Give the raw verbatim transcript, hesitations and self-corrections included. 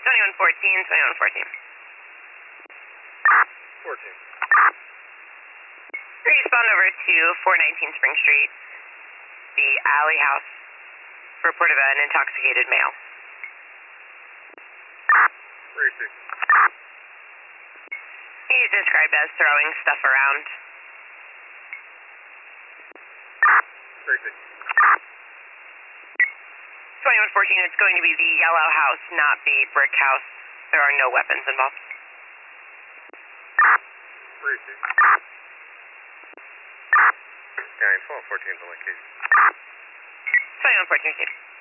twenty-one fourteen, twenty-one fourteen. fourteen. Respond over to four nineteen Spring Street, the alley house, report of an intoxicated male. Racing. He's described as throwing stuff around. Racing. twenty-one fourteen, it's going to be the yellow house, not the brick house. There are no weapons involved. Racing. County twelve fourteen is on location. twenty-one fourteen,